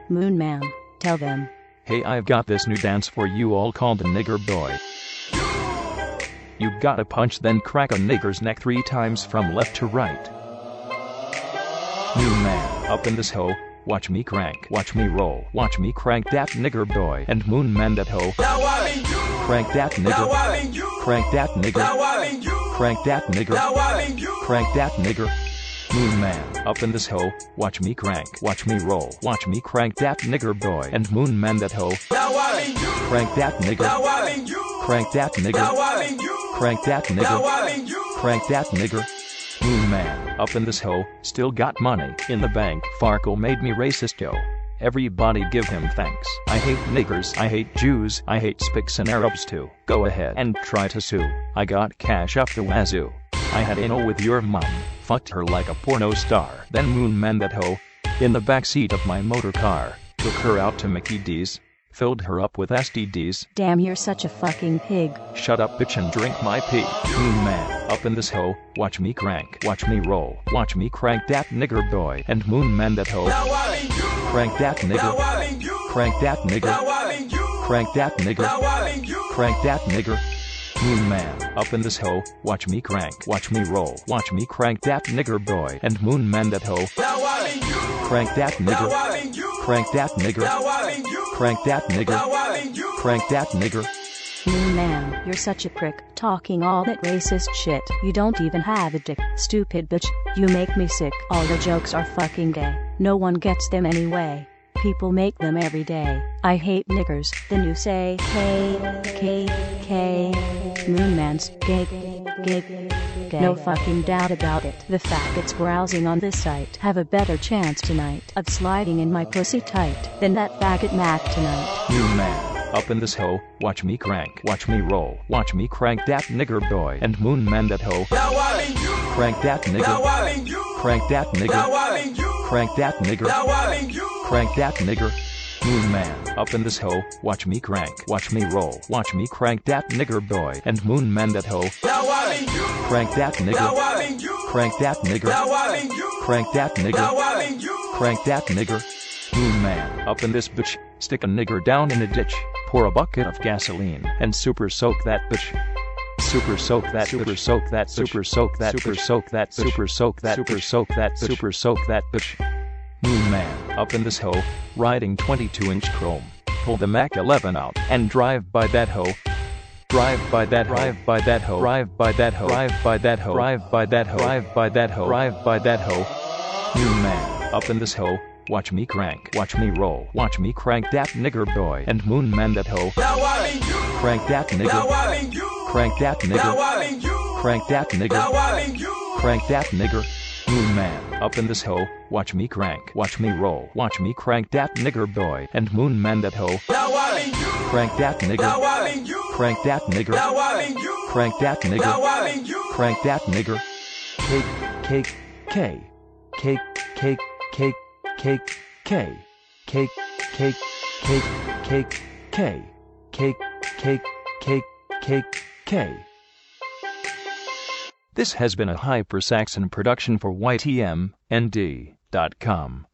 Moon Man, tell them. Hey, I've got this new dance for you all called the Nigger Boy. You gotta punch then crack a nigger's neck 3 times from left to right. Moon Man, up in this hoe, watch me crank, watch me roll, watch me crank that nigger boy. And Moon Man that hoe, crank that nigger, crank that nigger, crank that nigger, crank that nigger. Moon Man, up in this hoe, watch me crank, watch me roll, watch me crank that nigger boy. And Moon Man that hoe, crank that nigger, crank that nigger, crank that nigger, crank that nigger. Moon Man, up in this hoe, still got money in the bank. Farkle made me racist, yo. Everybody give him thanks. I hate niggers, I hate Jews, I hate Spics and Arabs too. Go ahead and try to sue. I got cash up the wazoo. I had anal with your mom, fucked her like a porno star. Then Moon Man that hoe, in the backseat of my motor car, took her out to Mickey D's, filled her up with STDs. Damn, you're such a fucking pig. Shut up, bitch, and drink my pee. Moon Man, up in this hoe, watch me crank, watch me roll, watch me crank that nigger boy. And Moon Man that hoe, crank that nigger, crank that nigger, crank that nigger, crank that nigger. Moon Man, up in this hoe, watch me crank, watch me roll, watch me crank that nigger boy. And Moon Man that hoe, crank that nigger, crank that nigger, crank that nigger, crank that nigger. Moon Man, you're such a prick, talking all that racist shit. You don't even have a dick, stupid bitch. You make me sick. All your jokes are fucking gay. No one gets them anyway. People make them every day. I hate niggers. Then you say K. Moon Man's gay. No fucking doubt about it. The faggots browsing on this site have a better chance tonight of sliding in my pussy tight than that faggot Mac tonight. Moon Man, up in this hoe, watch me crank, watch me roll, watch me crank that nigger boy. And Moon Man that hoe, crank that nigger, crank that nigger, crank that nigger, crank that nigger. Moon Man, up in this hoe, watch me crank, watch me roll, watch me crank that nigger boy. And Moon Man that hoe, crank that nigger, crank that nigger, crank that nigger, crank that nigger. Moon Man, up in this bitch, stick a nigger down in a ditch, pour a bucket of gasoline, and super soak that bitch. Super soak that, super soak that, super soak that, super soak that, super soak that, super soak that, super soak that bitch. Moon Man, up in this hoe, riding 22-inch chrome. Pull the Mac 11 out and drive by that hoe. Drive by that hoe, drive by that hoe, drive by that hoe, drive by that hoe, drive by that hoe, drive by that hoe, drive by that hoe. Moon Man, up in this hoe, watch me crank, watch me roll, watch me crank that nigger boy. And Moon Man that hoe, crank that nigger, crank that nigger, crank that nigger, crank that nigger. Moon Man, up in this hoe, watch me crank, watch me roll, watch me crank that nigger boy. And Moon Man that hoe, crank that nigger, crank that nigger, crank that nigger, crank that nigger. Cake, K, cake, cake, cake, cake, K, cake, cake, cake, cake, K, cake, cake, cake, cake, K. This has been a Hyper Saxon production for YTMND.com.